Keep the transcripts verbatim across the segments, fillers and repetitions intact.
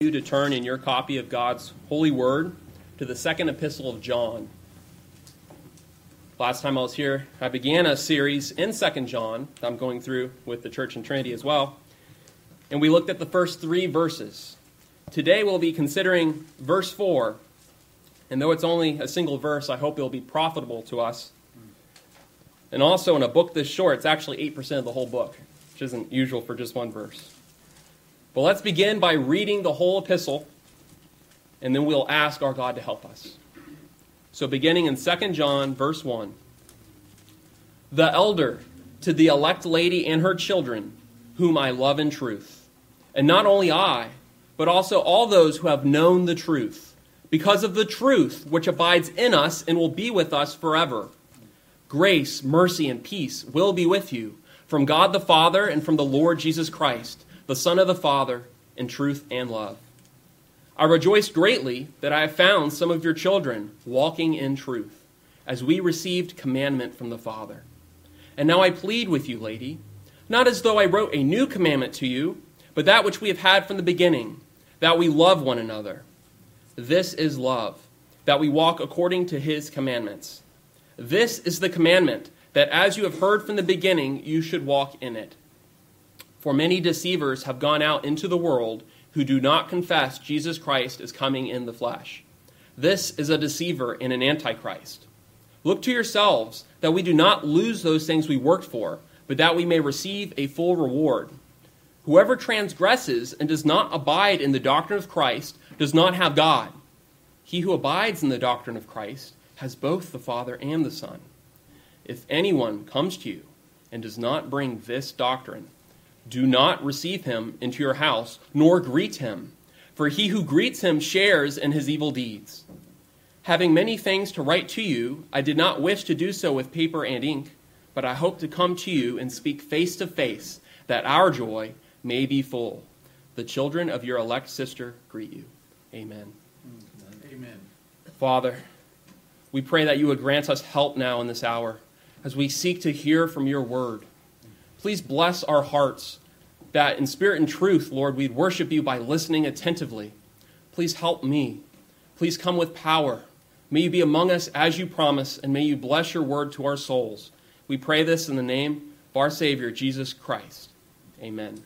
You to turn in your copy of God's holy word to the second epistle of John. Last time I was here, I began a series in Second John that I'm going through with the Church and Trinity as well. And we looked at the first three verses. Today we'll be considering verse four. And though it's only a single verse, I hope it'll be profitable to us. And also in a book this short, it's actually eight percent of the whole book, which isn't usual for just one verse. But let's begin by reading the whole epistle, and then we'll ask our God to help us. So beginning in Second John, verse one. The elder to the elect lady and her children, whom I love in truth. And not only I, but also all those who have known the truth, because of the truth which abides in us and will be with us forever. Grace, mercy, and peace will be with you, from God the Father and from the Lord Jesus Christ, the Son of the Father, in truth and love. I rejoice greatly that I have found some of your children walking in truth, as we received commandment from the Father. And now I plead with you, lady, not as though I wrote a new commandment to you, but that which we have had from the beginning, that we love one another. This is love, that we walk according to his commandments. This is the commandment, that as you have heard from the beginning, you should walk in it. For many deceivers have gone out into the world who do not confess Jesus Christ is coming in the flesh. This is a deceiver and an antichrist. Look to yourselves that we do not lose those things we worked for, but that we may receive a full reward. Whoever transgresses and does not abide in the doctrine of Christ does not have God. He who abides in the doctrine of Christ has both the Father and the Son. If anyone comes to you and does not bring this doctrine, do not receive him into your house, nor greet him, for he who greets him shares in his evil deeds. Having many things to write to you, I did not wish to do so with paper and ink, but I hope to come to you and speak face to face, that our joy may be full. The children of your elect sister greet you. Amen. Amen. Father, we pray that you would grant us help now in this hour as we seek to hear from your word. Please bless our hearts, that in spirit and truth, Lord, we'd worship you by listening attentively. Please help me. Please come with power. May you be among us as you promise, and may you bless your word to our souls. We pray this in the name of our Savior, Jesus Christ. Amen.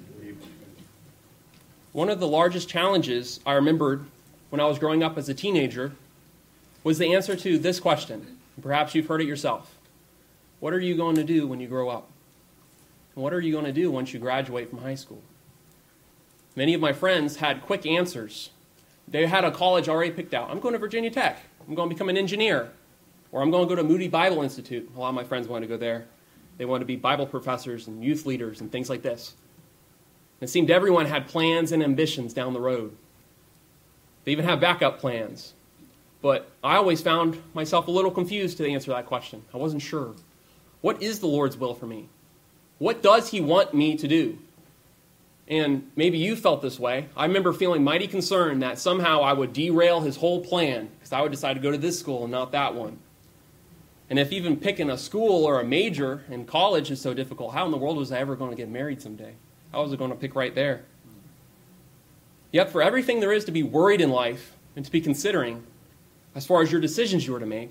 One of the largest challenges I remembered when I was growing up as a teenager was the answer to this question. Perhaps you've heard it yourself. What are you going to do when you grow up? And what are you going to do once you graduate from high school? Many of my friends had quick answers. They had a college already picked out. I'm going to Virginia Tech. I'm going to become an engineer. Or I'm going to go to Moody Bible Institute. A lot of my friends wanted to go there. They wanted to be Bible professors and youth leaders and things like this. It seemed everyone had plans and ambitions down the road. They even have backup plans. But I always found myself a little confused to answer that question. I wasn't sure. What is the Lord's will for me? What does he want me to do? And maybe you felt this way. I remember feeling mighty concerned that somehow I would derail his whole plan because I would decide to go to this school and not that one. And if even picking a school or a major in college is so difficult, how in the world was I ever going to get married someday? How was I going to pick right there? Yet for everything there is to be worried in life and to be considering, as far as your decisions you were to make,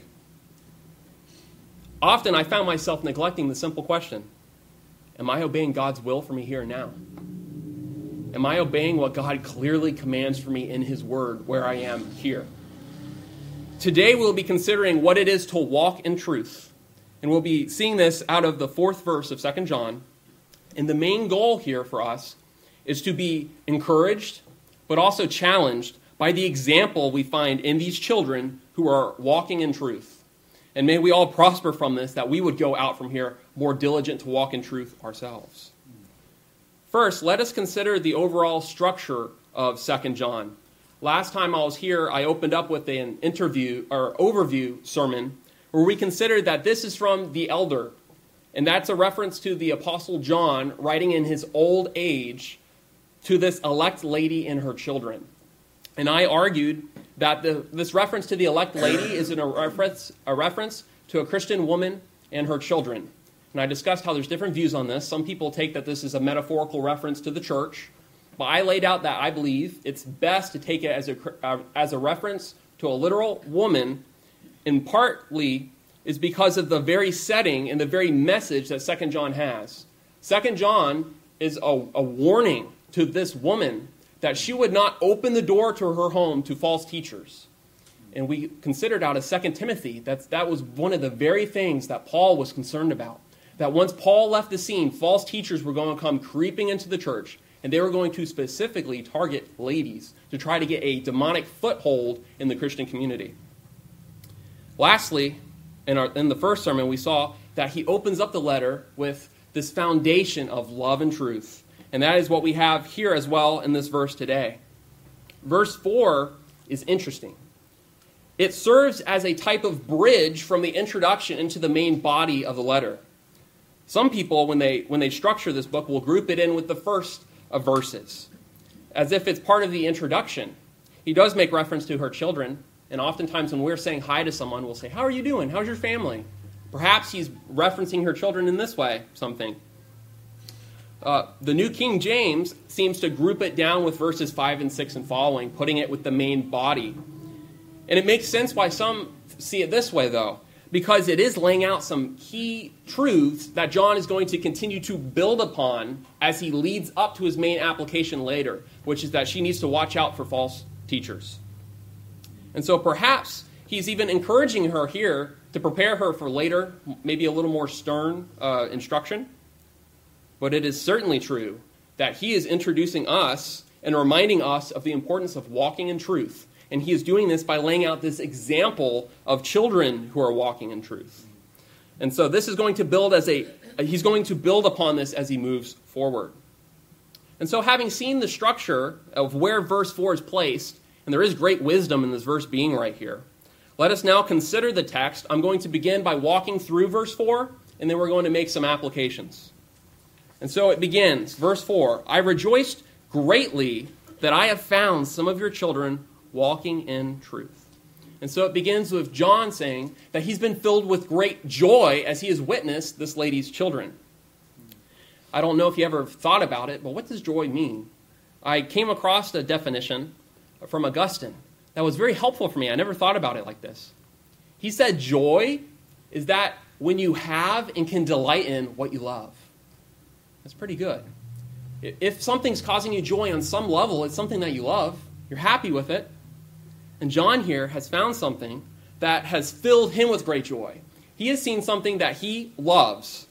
often I found myself neglecting the simple question, am I obeying God's will for me here and now? Am I obeying what God clearly commands for me in his word where I am here? Today we'll be considering what it is to walk in truth. And we'll be seeing this out of the fourth verse of Second John. And the main goal here for us is to be encouraged, but also challenged by the example we find in these children who are walking in truth. And may we all prosper from this, that we would go out from here more diligent to walk in truth ourselves. First, let us consider the overall structure of Second John. Last time I was here, I opened up with an interview or overview sermon where we considered that this is from the elder. And that's a reference to the Apostle John writing in his old age to this elect lady and her children. And I argued that the, this reference to the elect lady is in a reference, a reference to a Christian woman and her children. And I discussed how there's different views on this. Some people take that this is a metaphorical reference to the church, but I laid out that I believe it's best to take it as a, uh, as a reference to a literal woman, and partly is because of the very setting and the very message that Second John has. Second John is a, a warning to this woman that she would not open the door to her home to false teachers. And we considered out of Second Timothy that that was one of the very things that Paul was concerned about. That once Paul left the scene, false teachers were going to come creeping into the church, and they were going to specifically target ladies to try to get a demonic foothold in the Christian community. Lastly, in, our, in the first sermon, we saw that he opens up the letter with this foundation of love and truth. And that is what we have here as well in this verse today. Verse four is interesting. It serves as a type of bridge from the introduction into the main body of the letter. Some people, when they when they structure this book, will group it in with the first of verses, as if it's part of the introduction. He does make reference to her children, and oftentimes when we're saying hi to someone, we'll say, "How are you doing? How's your family?" Perhaps he's referencing her children in this way, something. Uh, the New King James seems to group it down with verses five and six and following, putting it with the main body. And it makes sense why some see it this way, though, because it is laying out some key truths that John is going to continue to build upon as he leads up to his main application later, which is that she needs to watch out for false teachers. And so perhaps he's even encouraging her here to prepare her for later, maybe a little more stern uh, instruction. But it is certainly true that he is introducing us and reminding us of the importance of walking in truth. And he is doing this by laying out this example of children who are walking in truth. And so this is going to build as a, he's going to build upon this as he moves forward. And so having seen the structure of where verse four is placed, and there is great wisdom in this verse being right here, let us now consider the text. I'm going to begin by walking through verse four, and then we're going to make some applications. And so it begins, verse four, I rejoiced greatly that I have found some of your children walking in truth. And so it begins with John saying that he's been filled with great joy as he has witnessed this lady's children. I don't know if you ever thought about it, but what does joy mean? I came across a definition from Augustine that was very helpful for me. I never thought about it like this. He said joy is that when you have and can delight in what you love. That's pretty good. If something's causing you joy on some level, it's something that you love. You're happy with it. And John here has found something that has filled him with great joy. He has seen something that he loves.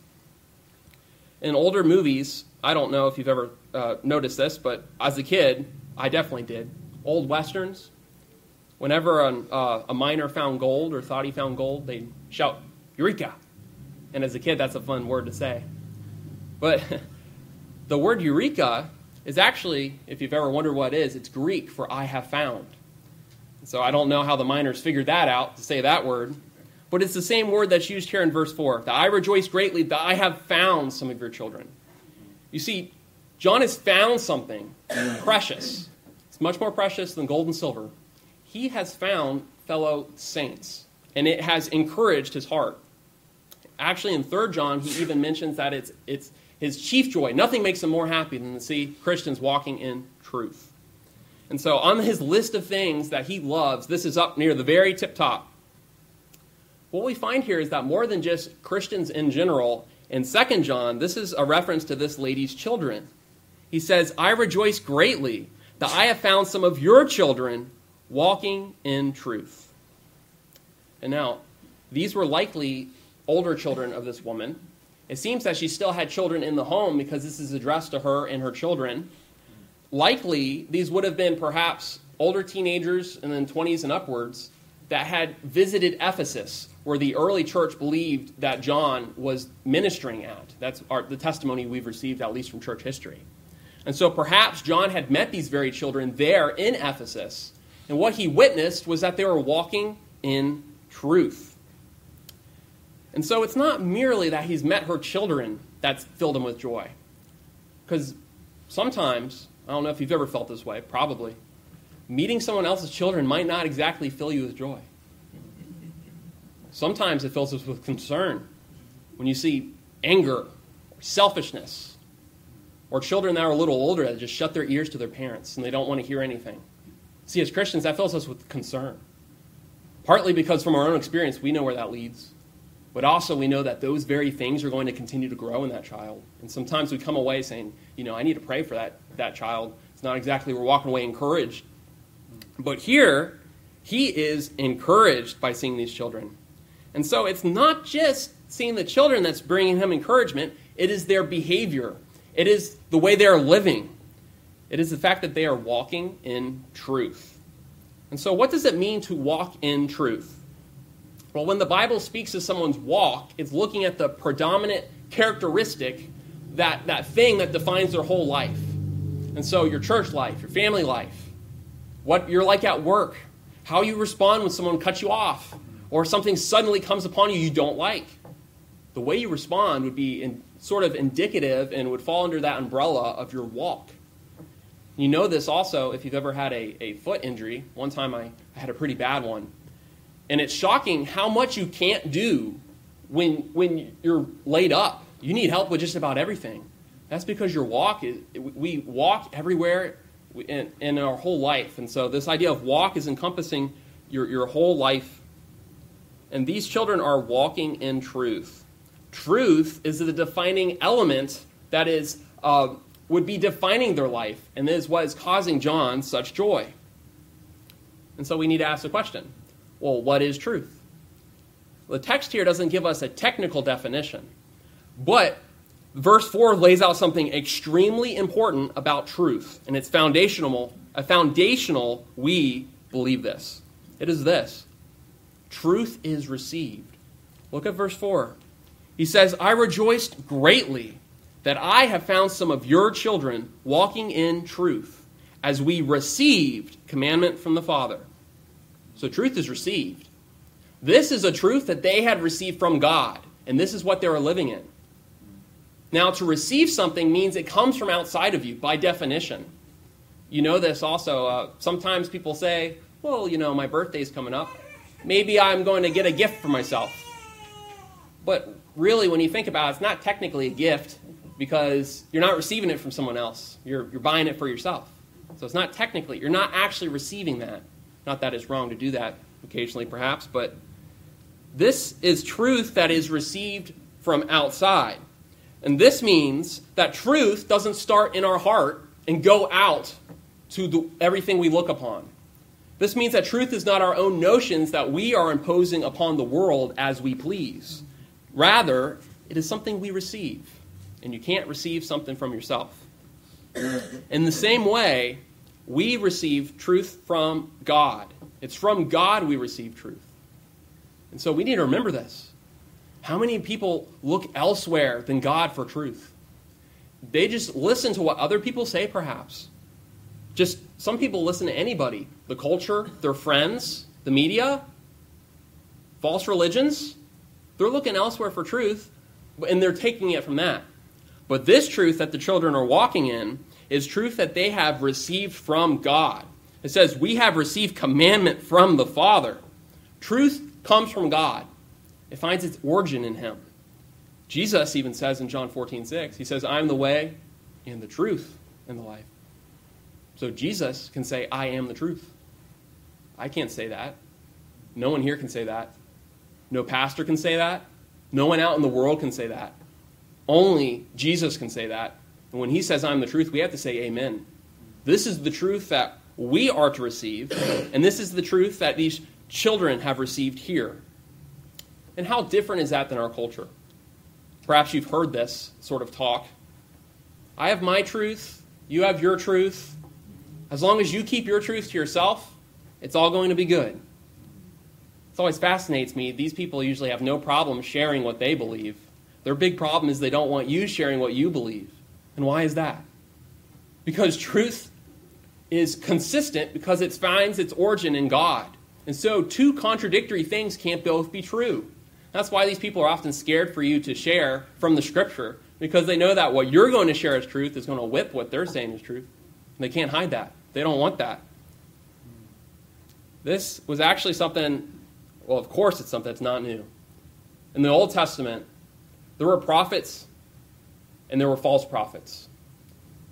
In older movies, I don't know if you've ever uh, noticed this, but as a kid, I definitely did. Old Westerns, whenever an, uh, a miner found gold or thought he found gold, they'd shout, Eureka! And as a kid, that's a fun word to say. But the word Eureka is actually, if you've ever wondered what it is, it's Greek for I have found. So I don't know how the miners figured that out to say that word. But it's the same word that's used here in verse four. That I rejoice greatly that I have found some of your children. You see, John has found something precious. It's much more precious than gold and silver. He has found fellow saints. And it has encouraged his heart. Actually, in Third John, he even mentions that it's it's his chief joy. Nothing makes him more happy than to see Christians walking in truth. And so on his list of things that he loves, this is up near the very tip top. What we find here is that more than just Christians in general, in Second John, this is a reference to this lady's children. He says, I rejoice greatly that I have found some of your children walking in truth. And now, these were likely older children of this woman. It seems that she still had children in the home because this is addressed to her and her children. Likely, these would have been perhaps older teenagers and then twenties and upwards that had visited Ephesus, where the early church believed that John was ministering at. That's our, the testimony we've received, at least from church history. And so perhaps John had met these very children there in Ephesus, and what he witnessed was that they were walking in truth. And so it's not merely that he's met her children that's filled him with joy. Because sometimes, I don't know if you've ever felt this way, probably, meeting someone else's children might not exactly fill you with joy. Sometimes it fills us with concern when you see anger, or selfishness, Or children that are a little older that just shut their ears to their parents and they don't want to hear anything. See, as Christians, that fills us with concern. Partly because from our own experience, we know where that leads. But also we know that those very things are going to continue to grow in that child. And sometimes we come away saying, you know, I need to pray for that, that child. It's not exactly we're walking away encouraged. But here, he is encouraged by seeing these children. And so it's not just seeing the children that's bringing him encouragement. It is their behavior. It is the way they are living. It is the fact that they are walking in truth. And so what does it mean to walk in truth? Well, when the Bible speaks of someone's walk, it's looking at the predominant characteristic, that, that thing that defines their whole life. And so your church life, your family life, what you're like at work, how you respond when someone cuts you off, or something suddenly comes upon you you don't like. The way you respond would be in, sort of indicative and would fall under that umbrella of your walk. You know this also if you've ever had a, a foot injury. One time I, I had a pretty bad one. And it's shocking how much you can't do when, when you're laid up. You need help with just about everything. That's because your walk is, we walk everywhere in, in our whole life. And so this idea of walk is encompassing your, your whole life. And these children are walking in truth. Truth is the defining element that is uh, would be defining their life. And this is what is causing John such joy. And so we need to ask the question, well, what is truth? The text here doesn't give us a technical definition. But verse four lays out something extremely important about truth. And it's foundational. A foundational, we believe this. It is this. Truth is received. Look at verse four. He says, I rejoiced greatly that I have found some of your children walking in truth, as we received commandment from the Father. So truth is received. This is a truth that they had received from God, and this is what they were living in. Now, to receive something means it comes from outside of you, by definition. You know this also. Uh, sometimes people say, well, you know, my birthday's coming up. Maybe I'm going to get a gift for myself. But really, when you think about it, it's not technically a gift because you're not receiving it from someone else. You're, you're buying it for yourself. So it's not technically, you're not actually receiving that. Not that it's wrong to do that occasionally, perhaps, but this is truth that is received from outside. And this means that truth doesn't start in our heart and go out to the, everything we look upon. This means that truth is not our own notions that we are imposing upon the world as we please. Rather, it is something we receive. And you can't receive something from yourself. In the same way, we receive truth from God. It's from God we receive truth. And so we need to remember this. How many people look elsewhere than God for truth? They just listen to what other people say, perhaps. Just some people listen to anybody. The culture, their friends, the media, false religions. They're looking elsewhere for truth, and they're taking it from that. But this truth that the children are walking in is truth that they have received from God. It says, we have received commandment from the Father. Truth comes from God. It finds its origin in him. Jesus even says in John fourteen six, he says, I am the way and the truth and the life. So Jesus can say, I am the truth. I can't say that. No one here can say that. No pastor can say that. No one out in the world can say that. Only Jesus can say that. And when he says, I'm the truth, we have to say amen. This is the truth that we are to receive, and this is the truth that these children have received here. And how different is that than our culture? Perhaps you've heard this sort of talk. I have my truth, you have your truth. As long as you keep your truth to yourself, it's all going to be good. It always fascinates me. These people usually have no problem sharing what they believe. Their big problem is they don't want you sharing what you believe. And why is that? Because truth is consistent because it finds its origin in God. And so two contradictory things can't both be true. That's why these people are often scared for you to share from the Scripture, because they know that what you're going to share as truth is going to whip what they're saying is truth. And they can't hide that. They don't want that. This was actually something, well, of course it's something that's not new. In the Old Testament, there were prophets and there were false prophets.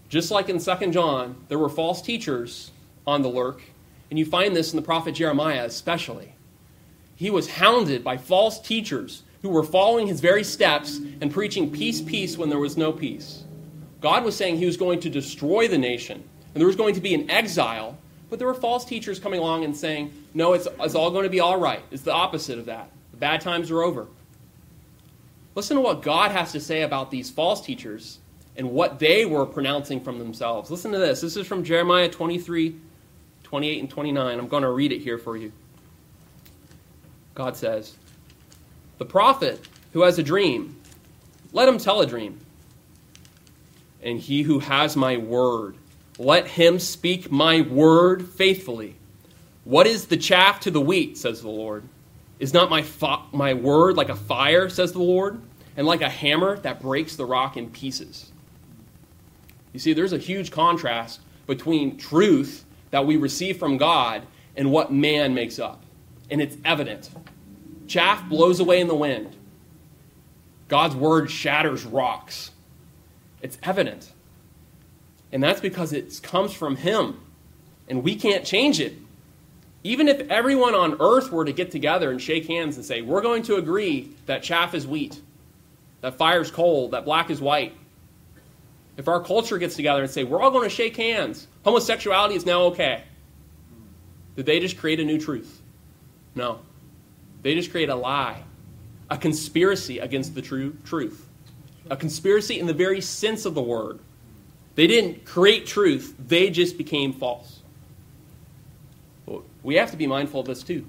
Just like in Second John, there were false teachers on the lurk, and you find this in the prophet Jeremiah especially. He was hounded by false teachers who were following his very steps and preaching peace, peace when there was no peace. God was saying he was going to destroy the nation, and there was going to be an exile, but there were false teachers coming along and saying, no, it's, it's all going to be all right. It's the opposite of that. The bad times are over. Listen to what God has to say about these false teachers and what they were pronouncing from themselves. Listen to this. This is from Jeremiah twenty-three, twenty-eight, and twenty-nine. I'm going to read it here for you. God says, "The prophet who has a dream, let him tell a dream. And he who has my word, let him speak my word faithfully. What is the chaff to the wheat, says the Lord? Is not my fi- my word like a fire, says the Lord, and like a hammer that breaks the rock in pieces?" You see, there's a huge contrast between truth that we receive from God and what man makes up. And it's evident. Chaff blows away in the wind. God's word shatters rocks. It's evident. And that's because it comes from him. And we can't change it. Even if everyone on earth were to get together and shake hands and say, we're going to agree that chaff is wheat, that fire is coal, that black is white. If our culture gets together and say, we're all going to shake hands, homosexuality is now okay. Did they just create a new truth? No. They just create a lie, a conspiracy against the true truth, a conspiracy in the very sense of the word. They didn't create truth. They just became false. Well, we have to be mindful of this too.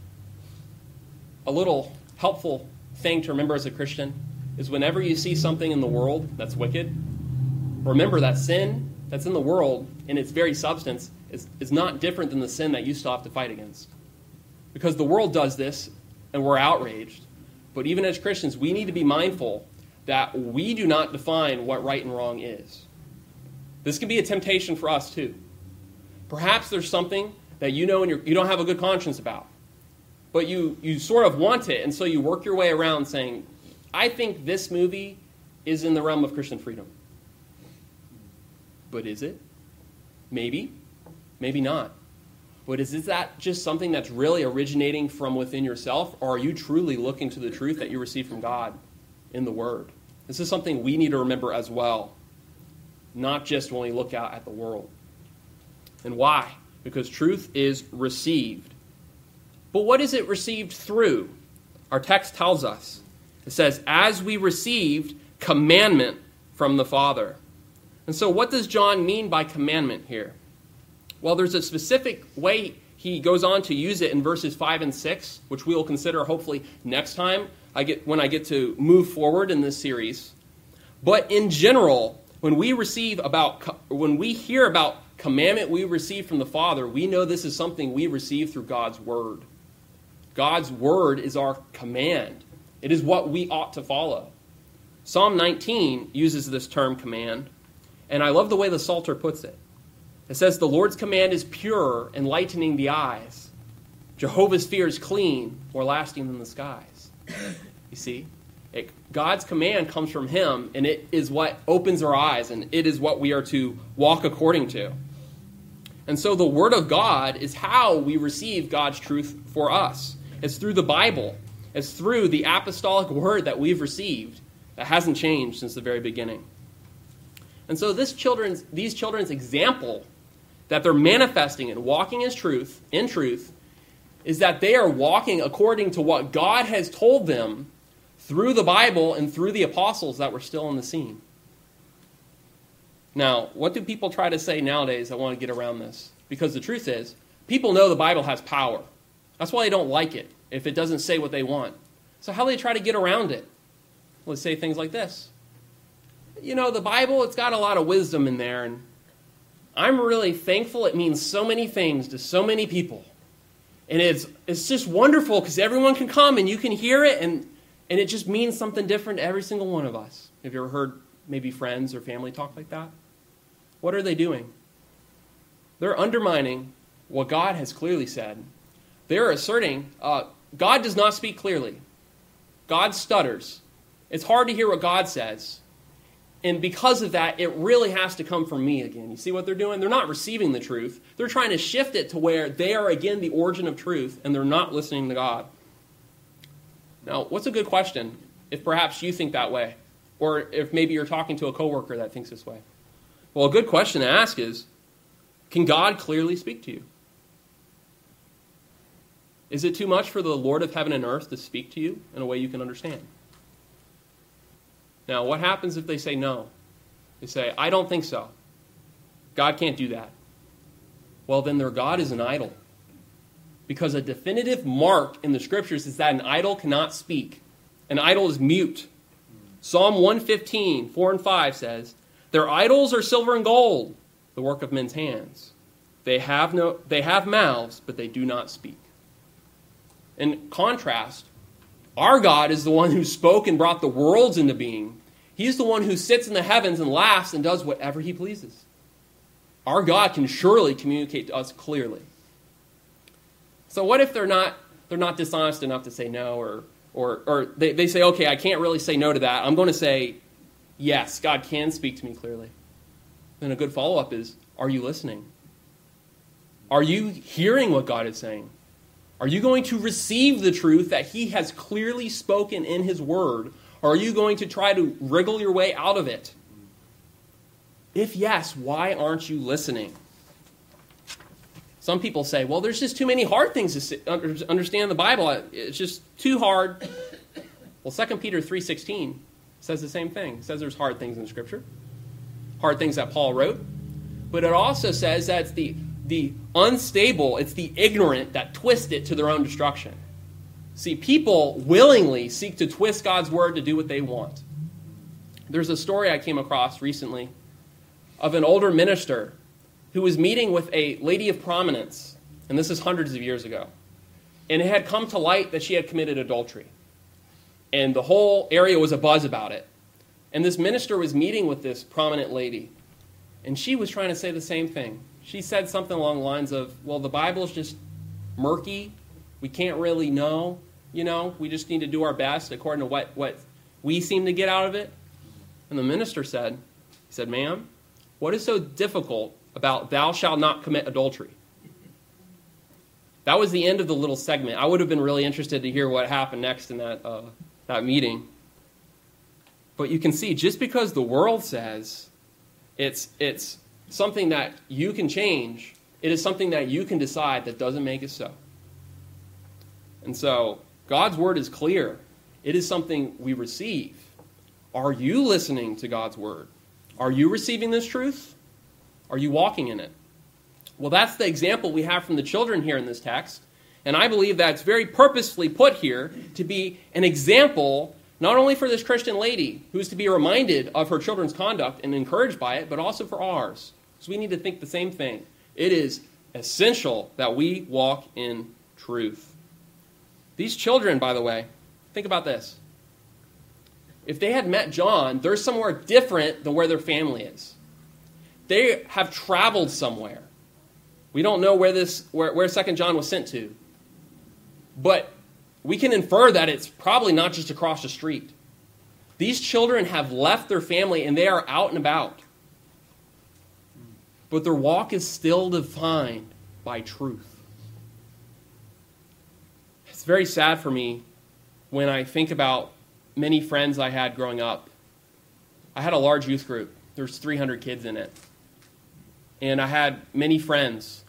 A little helpful thing to remember as a Christian is whenever you see something in the world that's wicked, remember that sin that's in the world in its very substance is, is not different than the sin that you still have to fight against. Because the world does this and we're outraged. But even as Christians, we need to be mindful that we do not define what right and wrong is. This can be a temptation for us too. Perhaps there's something that you know and you're, you don't have a good conscience about. But you, you sort of want it, and so you work your way around saying, I think this movie is in the realm of Christian freedom. But is it? Maybe. Maybe not. But is, is that just something that's really originating from within yourself, or are you truly looking to the truth that you receive from God in the Word? This is something we need to remember as well, not just when we look out at the world. And why? Because truth is received. But what is it received through? Our text tells us. It says, as we received commandment from the Father. And so what does John mean by commandment here? Well, there's a specific way he goes on to use it in verses five and six, which we will consider hopefully next time I get when I get to move forward in this series. But in general, when we receive about when we hear about commandment we receive from the Father, we know this is something we receive through God's word. God's word is our command. It is what we ought to follow. Psalm nineteen uses this term command, and I love the way the Psalter puts it. It says, the Lord's command is pure, enlightening the eyes. Jehovah's fear is clean, more lasting than the skies. You see, it, God's command comes from him, and it is what opens our eyes, and it is what we are to walk according to. And so the Word of God is how we receive God's truth for us. It's through the Bible. It's through the apostolic word that we've received that hasn't changed since the very beginning. And so this children's, these children's example that they're manifesting and walking as truth, in truth, is that they are walking according to what God has told them through the Bible and through the apostles that were still on the scene. Now, what do people try to say nowadays that want to get around this? Because the truth is, people know the Bible has power. That's why they don't like it, if it doesn't say what they want. So how do they try to get around it? Well, they say things like this. You know, the Bible, it's got a lot of wisdom in there, and I'm really thankful it means so many things to so many people. And it's it's just wonderful because everyone can come and you can hear it, and, and it just means something different to every single one of us. Have you ever heard maybe friends or family talk like that? What are they doing? They're undermining what God has clearly said. They're asserting uh, God does not speak clearly. God stutters. It's hard to hear what God says. And because of that, it really has to come from me again. You see what they're doing? They're not receiving the truth. They're trying to shift it to where they are, again, the origin of truth, and they're not listening to God. Now, what's a good question if perhaps you think that way? Or if maybe you're talking to a coworker that thinks this way? Well, a good question to ask is, can God clearly speak to you? Is it too much for the Lord of heaven and earth to speak to you in a way you can understand? Now, what happens if they say no? They say, I don't think so. God can't do that. Well, then their God is an idol. Because a definitive mark in the Scriptures is that an idol cannot speak. An idol is mute. Psalm one fifteen, four and five says, their idols are silver and gold, the work of men's hands. They have no, they have mouths, but they do not speak. In contrast, our God is the one who spoke and brought the worlds into being. He's the one who sits in the heavens and laughs and does whatever he pleases. Our God can surely communicate to us clearly. So what if they're not they're not dishonest enough to say no, or or or they, they say, okay, I can't really say no to that. I'm going to say, yes, God can speak to me clearly. Then a good follow-up is, are you listening? Are you hearing what God is saying? Are you going to receive the truth that he has clearly spoken in his word? Or are you going to try to wriggle your way out of it? If yes, why aren't you listening? Some people say, well, there's just too many hard things to understand the Bible. It's just too hard. Well, Second Peter three sixteen says the same thing. It says there's hard things in Scripture. Hard things that Paul wrote. But it also says that it's the, the unstable, it's the ignorant that twist it to their own destruction. See, people willingly seek to twist God's word to do what they want. There's a story I came across recently of an older minister who was meeting with a lady of prominence, and this is hundreds of years ago. And it had come to light that she had committed adultery. And the whole area was abuzz about it. And this minister was meeting with this prominent lady, and she was trying to say the same thing. She said something along the lines of, well, the Bible's just murky. We can't really know. You know, we just need to do our best according to what, what we seem to get out of it. And the minister said, he said, ma'am, what is so difficult about thou shalt not commit adultery? That was the end of the little segment. I would have been really interested to hear what happened next in that uh, that meeting. But you can see, just because the world says it's it's something that you can change, it is something that you can decide that doesn't make it so. And so, God's word is clear. It is something we receive. Are you listening to God's word? Are you receiving this truth? Are you walking in it? Well, that's the example we have from the children here in this text. And I believe that it's very purposefully put here to be an example, not only for this Christian lady, who's to be reminded of her children's conduct and encouraged by it, but also for ours. So we need to think the same thing. It is essential that we walk in truth. These children, by the way, think about this. If they had met John, they're somewhere different than where their family is. They have traveled somewhere. We don't know where this where, where Second John was sent to. But we can infer that it's probably not just across the street. These children have left their family and they are out and about. But their walk is still defined by truth. It's very sad for me when I think about many friends I had growing up. I had a large youth group. There's three hundred kids in it. And I had many friends.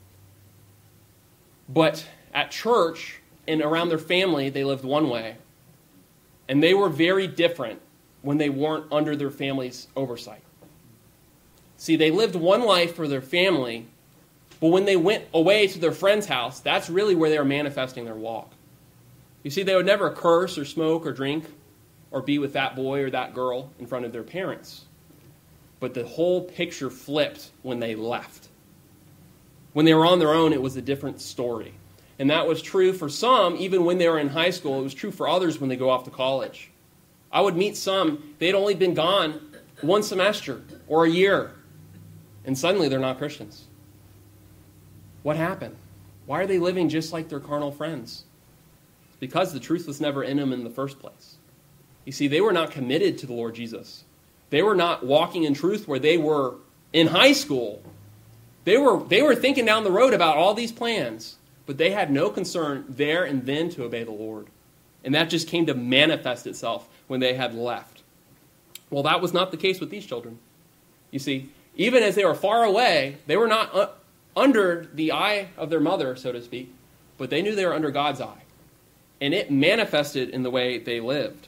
But at church and around their family, they lived one way. And they were very different when they weren't under their family's oversight. See, they lived one life for their family, but when they went away to their friend's house, that's really where they were manifesting their walk. You see, they would never curse or smoke or drink or be with that boy or that girl in front of their parents. But the whole picture flipped when they left. When they were on their own, it was a different story. And that was true for some, even when they were in high school. It was true for others when they go off to college. I would meet some, they'd only been gone one semester or a year, and suddenly they're not Christians. What happened? Why are they living just like their carnal friends? It's because the truth was never in them in the first place. You see, they were not committed to the Lord Jesus. They were not walking in truth where they were in high school. They were, they were thinking down the road about all these plans, but they had no concern there and then to obey the Lord. And that just came to manifest itself when they had left. Well, that was not the case with these children. You see, even as they were far away, they were not uh, under the eye of their mother, so to speak, but they knew they were under God's eye. And it manifested in the way they lived.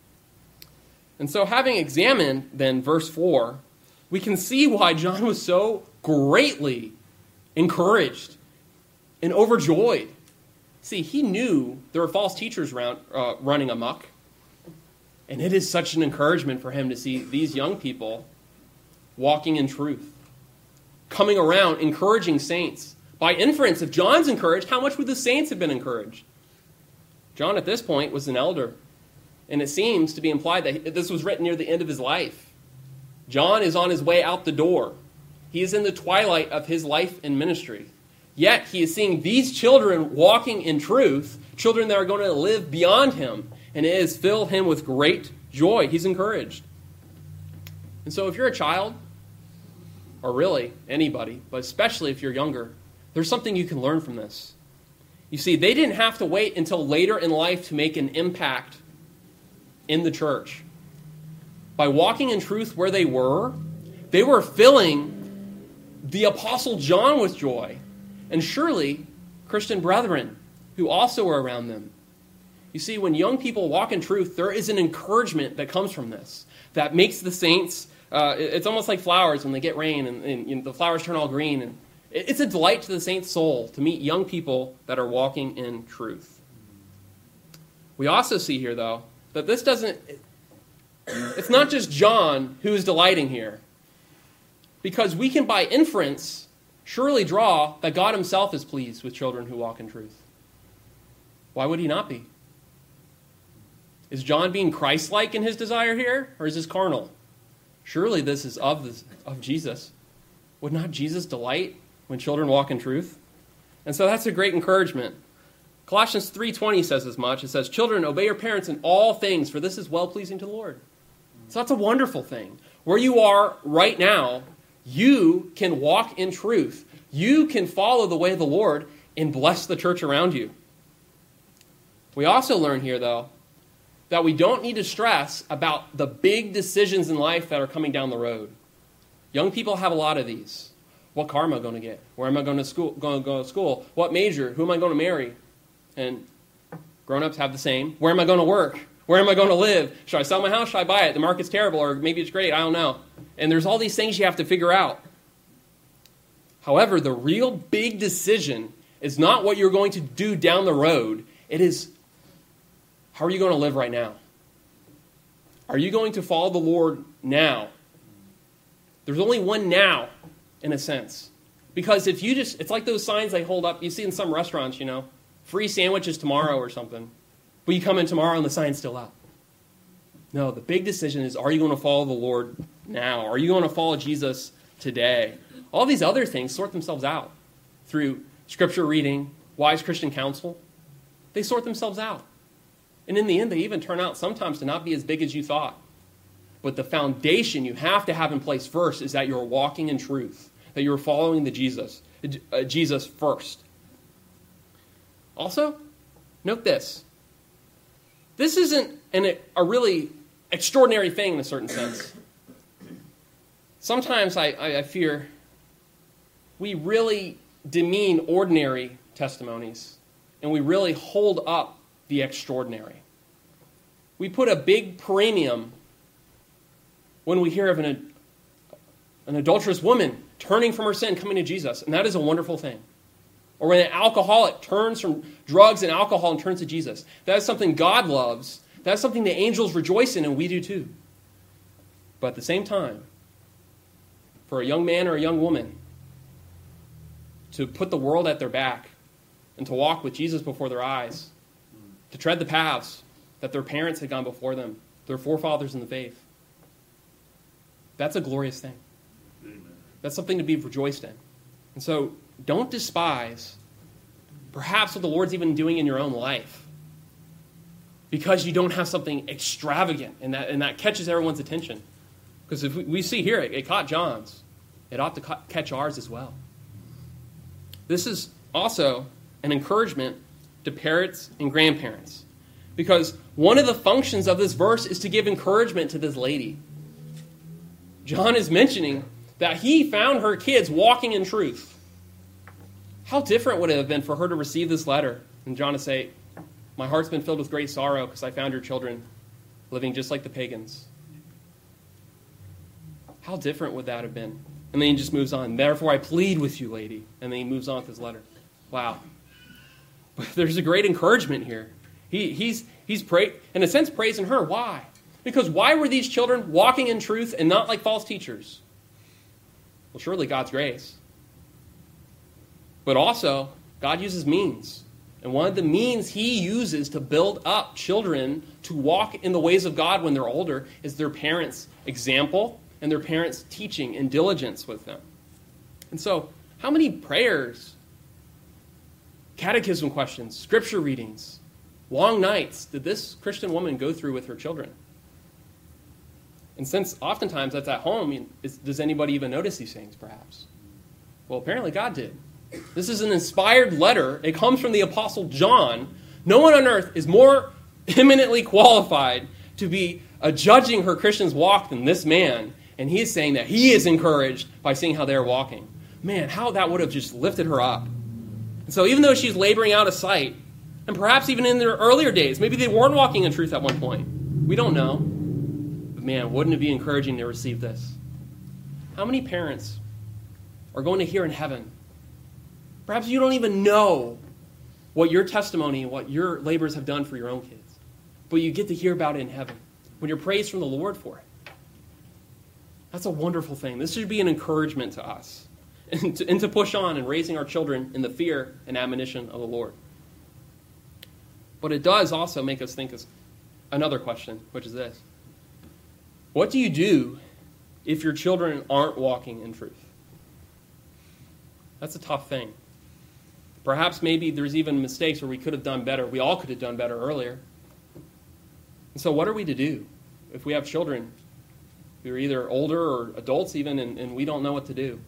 And so having examined then verse four, we can see why John was so greatly encouraged and overjoyed. See, he knew there were false teachers around, uh, running amok. And it is such an encouragement for him to see these young people walking in truth, coming around, encouraging saints. By inference, if John's encouraged, how much would the saints have been encouraged? John at this point was an elder. And it seems to be implied that this was written near the end of his life. John is on his way out the door. He is in the twilight of his life and ministry. Yet he is seeing these children walking in truth, children that are going to live beyond him. And it has filled him with great joy. He's encouraged. And so if you're a child, or really anybody, but especially if you're younger, there's something you can learn from this. You see, they didn't have to wait until later in life to make an impact in the church. By walking in truth where they were, they were filling the Apostle John with joy, and surely Christian brethren who also were around them. You see, when young people walk in truth, there is an encouragement that comes from this that makes the saints, uh, it's almost like flowers when they get rain and, and you know, the flowers turn all green. And it's a delight to the saint's soul to meet young people that are walking in truth. We also see here, though, that this doesn't, it's not just John who is delighting here. Because we can, by inference, surely draw that God himself is pleased with children who walk in truth. Why would he not be? Is John being Christ-like in his desire here, or is this carnal? Surely this is of, this, of Jesus. Would not Jesus delight when children walk in truth? And so that's a great encouragement. Colossians three twenty says as much. It says, "Children, obey your parents in all things, for this is well-pleasing to the Lord." So that's a wonderful thing. Where you are right now, you can walk in truth. You can follow the way of the Lord and bless the church around you. We also learn here, though, that we don't need to stress about the big decisions in life that are coming down the road. Young people have a lot of these. What car am I going to get? Where am I going to school? Going to go to school? What major? Who am I going to marry? And grown-ups have the same. Where am I going to work? Where am I going to live? Should I sell my house? Should I buy it? The market's terrible, or maybe it's great. I don't know. And there's all these things you have to figure out. However, the real big decision is not what you're going to do down the road. It is, how are you going to live right now? Are you going to follow the Lord now? There's only one now, in a sense. Because if you just, it's like those signs they hold up, you see in some restaurants, you know, free sandwiches tomorrow or something. But you come in tomorrow and the sign's still out. No, the big decision is, are you going to follow the Lord now? Are you going to follow Jesus today? All these other things sort themselves out through scripture reading, wise Christian counsel. They sort themselves out. And in the end, they even turn out sometimes to not be as big as you thought. But the foundation you have to have in place first is that you're walking in truth, that you're following the Jesus, uh, Jesus first. Also, note this. This isn't an, a really extraordinary thing in a certain sense. Sometimes I, I, I fear we really demean ordinary testimonies, and we really hold up the extraordinary. We put a big premium when we hear of an, an adulterous woman turning from her sin, coming to Jesus, and that is a wonderful thing. Or when an alcoholic turns from drugs and alcohol and turns to Jesus. That is something God loves. That's something the angels rejoice in, and we do too. But at the same time, for a young man or a young woman to put the world at their back and to walk with Jesus before their eyes, to tread the paths that their parents had gone before them, their forefathers in the faith, that's a glorious thing. Amen. That's something to be rejoiced in. And so, don't despise perhaps what the Lord's even doing in your own life because you don't have something extravagant and that, and that catches everyone's attention. Because if we, we see here, it, it caught John's. It ought to ca- catch ours as well. This is also an encouragement to parents and grandparents. Because one of the functions of this verse is to give encouragement to this lady. John is mentioning that he found her kids walking in truth. How different would it have been for her to receive this letter and John to say, my heart's been filled with great sorrow because I found your children living just like the pagans. How different would that have been? And then he just moves on. Therefore I plead with you, lady. And then he moves on with his letter. Wow. But there's a great encouragement here. He, he's, he's pra- in a sense, praising her. Why? Because why were these children walking in truth and not like false teachers? Well, surely God's grace. But also, God uses means. And one of the means he uses to build up children to walk in the ways of God when they're older is their parents' example and their parents' teaching and diligence with them. And so, how many prayers, catechism questions, scripture readings, long nights did this Christian woman go through with her children? And since oftentimes that's at home, is, does anybody even notice these things, perhaps? Well, apparently God did. This is an inspired letter. It comes from the Apostle John. No one on earth is more eminently qualified to be uh, judging her Christian's walk than this man. And he is saying that he is encouraged by seeing how they're walking. Man, how that would have just lifted her up. And so even though she's laboring out of sight, and perhaps even in their earlier days, maybe they weren't walking in truth at one point. We don't know. But man, wouldn't it be encouraging to receive this? How many parents are going to hear in heaven? Perhaps you don't even know what your testimony and what your labors have done for your own kids. But you get to hear about it in heaven when you're praised from the Lord for it. That's a wonderful thing. This should be an encouragement to us and to, and to push on in raising our children in the fear and admonition of the Lord. But it does also make us think of another question, which is this. What do you do if your children aren't walking in truth? That's a tough thing. Perhaps maybe there's even mistakes where we could have done better. We all could have done better earlier. And so what are we to do if we have children who are either older or adults even, and, and we don't know what to do?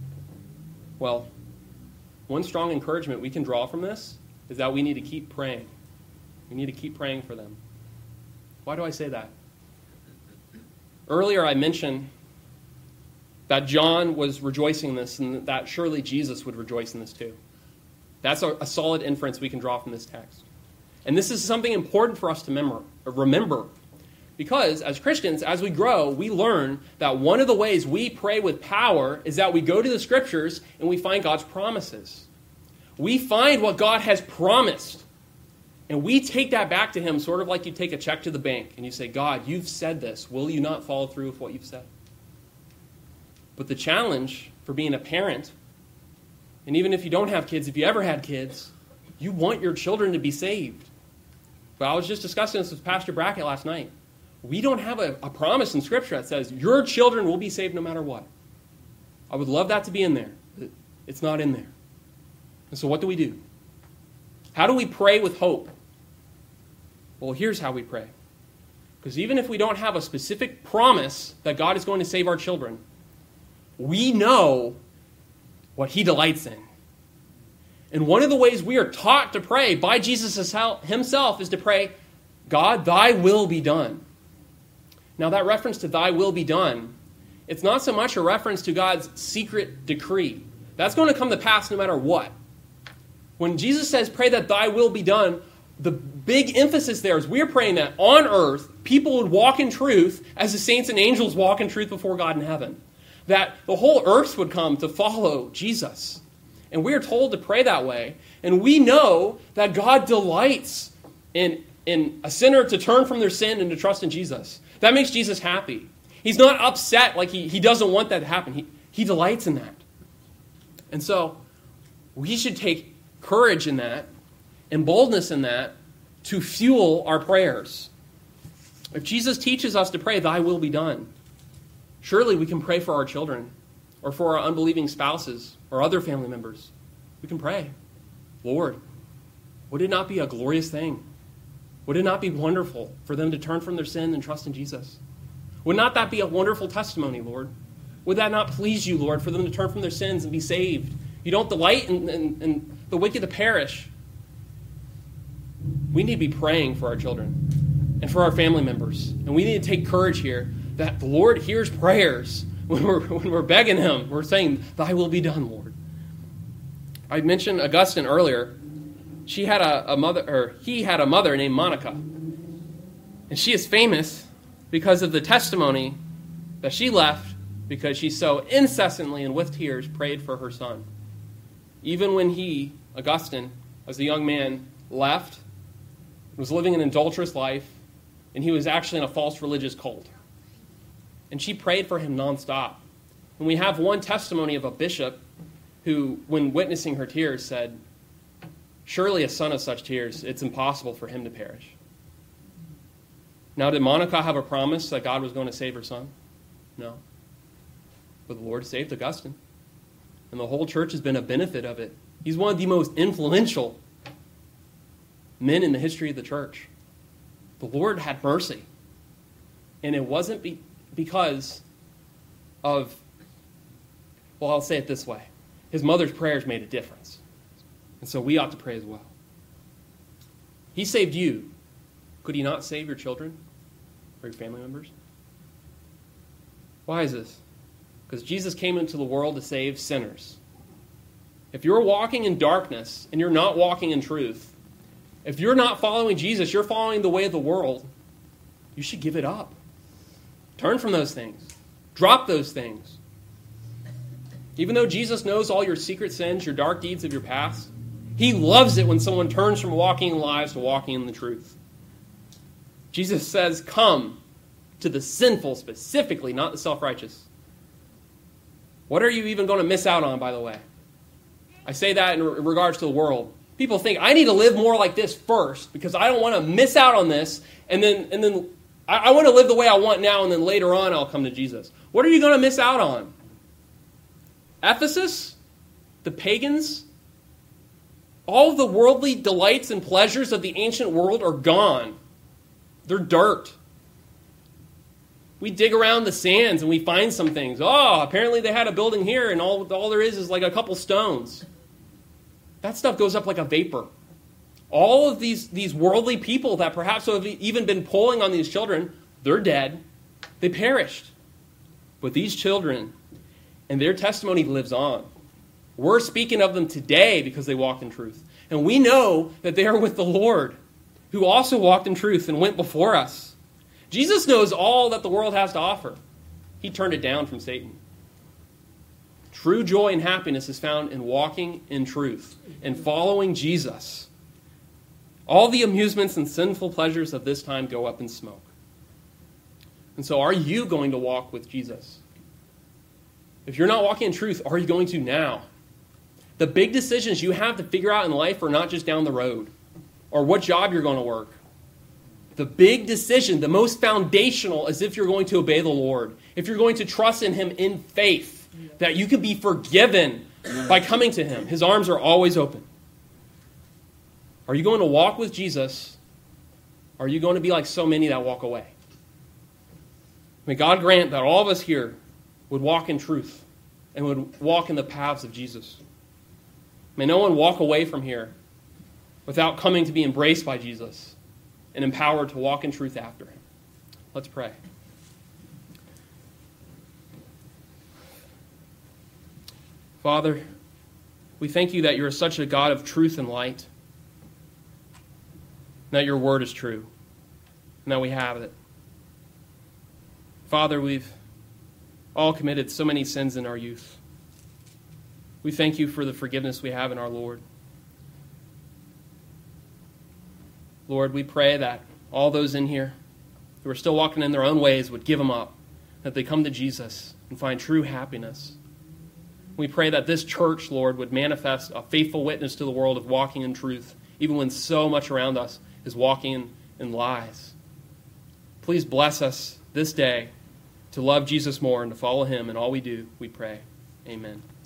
Well, one strong encouragement we can draw from this is that we need to keep praying. We need to keep praying for them. Why do I say that? Earlier I mentioned that John was rejoicing in this and that surely Jesus would rejoice in this too. That's a, a solid inference we can draw from this text. And this is something important for us to remember, remember. Because as Christians, as we grow, we learn that one of the ways we pray with power is that we go to the Scriptures and we find God's promises. We find what God has promised. And we take that back to Him, sort of like you take a check to the bank and you say, God, you've said this. Will you not follow through with what you've said? But the challenge for being a parent, and even if you don't have kids, if you ever had kids, you want your children to be saved. But I was just discussing this with Pastor Brackett last night. We don't have a, a promise in Scripture that says your children will be saved no matter what. I would love that to be in there, but it's not in there. And so what do we do? How do we pray with hope? Well, here's how we pray. Because even if we don't have a specific promise that God is going to save our children, we know what He delights in. And one of the ways we are taught to pray by Jesus Himself is to pray, God, thy will be done. Now that reference to thy will be done, it's not so much a reference to God's secret decree. That's going to come to pass no matter what. When Jesus says, pray that thy will be done, the big emphasis there is we're praying that on earth, people would walk in truth as the saints and angels walk in truth before God in heaven. That the whole earth would come to follow Jesus. And we are told to pray that way. And we know that God delights in, in a sinner to turn from their sin and to trust in Jesus. That makes Jesus happy. He's not upset like he, he doesn't want that to happen. He, he delights in that. And so we should take courage in that and boldness in that to fuel our prayers. If Jesus teaches us to pray, thy will be done, surely we can pray for our children or for our unbelieving spouses or other family members. We can pray, Lord, would it not be a glorious thing? Would it not be wonderful for them to turn from their sin and trust in Jesus? Would not that be a wonderful testimony, Lord? Would that not please you, Lord, for them to turn from their sins and be saved? You don't delight in, in, in the wicked to perish. We need to be praying for our children and for our family members. And we need to take courage here that the Lord hears prayers when we're, when we're begging him. We're saying, thy will be done, Lord. I mentioned Augustine earlier. She had a, a mother, or he had a mother named Monica. And she is famous because of the testimony that she left because she so incessantly and with tears prayed for her son. Even when he, Augustine, as a young man, left, was living an adulterous life, and he was actually in a false religious cult. And she prayed for him nonstop. And we have one testimony of a bishop who, when witnessing her tears, said, surely a son of such tears, it's impossible for him to perish. Now, did Monica have a promise that God was going to save her son? No. But the Lord saved Augustine. And the whole church has been a benefit of it. He's one of the most influential men in the history of the church. The Lord had mercy. And it wasn't be- because of, well, I'll say it this way. His mother's prayers made a difference. And so we ought to pray as well. He saved you. Could he not save your children or your family members? Why is this? Because Jesus came into the world to save sinners. If you're walking in darkness and you're not walking in truth, if you're not following Jesus, you're following the way of the world, you should give it up. Turn from those things. Drop those things. Even though Jesus knows all your secret sins, your dark deeds of your past, he loves it when someone turns from walking in lies to walking in the truth. Jesus says, come to the sinful specifically, not the self-righteous. What are you even going to miss out on, by the way? I say that in regards to the world. People think, I need to live more like this first because I don't want to miss out on this. And then, and then I, I want to live the way I want now, and then later on I'll come to Jesus. What are you going to miss out on? Ephesus? The pagans? All of the worldly delights and pleasures of the ancient world are gone. They're dirt. We dig around the sands and we find some things. Oh, apparently they had a building here and all, all there is is like a couple stones. That stuff goes up like a vapor. All of these, these worldly people that perhaps have even been pulling on these children, they're dead. They perished. But these children, and their testimony lives on. We're speaking of them today because they walked in truth. And we know that they are with the Lord, who also walked in truth and went before us. Jesus knows all that the world has to offer. He turned it down from Satan. True joy and happiness is found in walking in truth and following Jesus. All the amusements and sinful pleasures of this time go up in smoke. And so are you going to walk with Jesus? If you're not walking in truth, are you going to now? The big decisions you have to figure out in life are not just down the road or what job you're going to work. The big decision, the most foundational, is if you're going to obey the Lord. If you're going to trust in him in faith, that you can be forgiven by coming to him. His arms are always open. Are you going to walk with Jesus? Or are you going to be like so many that walk away? May God grant that all of us here would walk in truth and would walk in the paths of Jesus. May no one walk away from here without coming to be embraced by Jesus and empowered to walk in truth after him. Let's pray. Father, we thank you that you are such a God of truth and light, and that your word is true, and that we have it. Father, we've all committed so many sins in our youth. We thank you for the forgiveness we have in our Lord. Lord, we pray that all those in here who are still walking in their own ways would give them up, that they come to Jesus and find true happiness. We pray that this church, Lord, would manifest a faithful witness to the world of walking in truth, even when so much around us is walking in, in lies. Please bless us this day to love Jesus more and to follow him in all we do, we pray. Amen.